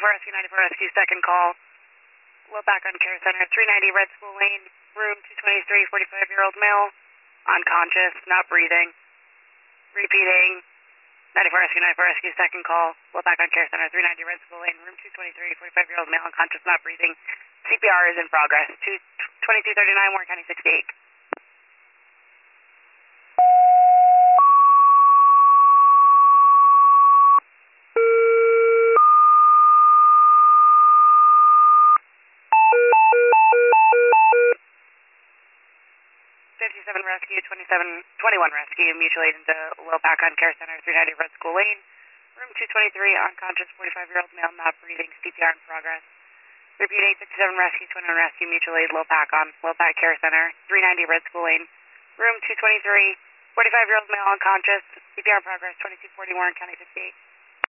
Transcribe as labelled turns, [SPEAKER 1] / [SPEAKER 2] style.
[SPEAKER 1] Rescue, 94 Rescue, second call. Low back on Care Center, 390 Red School Lane, room 223, 45-year-old male, unconscious, not breathing. Repeating, 94 Rescue, 94 Rescue, second call. Low back on Care Center, 390 Red School Lane, room 223, 45-year-old male, unconscious, not breathing. CPR is in progress. 2239, Warren County 68. 57 Rescue, 21 Rescue, mutual aid into low back on Care Center, 390 Red School Lane, room 223, unconscious, 45-year-old male, not breathing, CPR in progress. Repeating, 57 Rescue, 21 Rescue, mutual aid, low back Care Center, 390 Red School Lane, room 223, 45-year-old male, unconscious, CPR in progress, 2240 Warren County 58.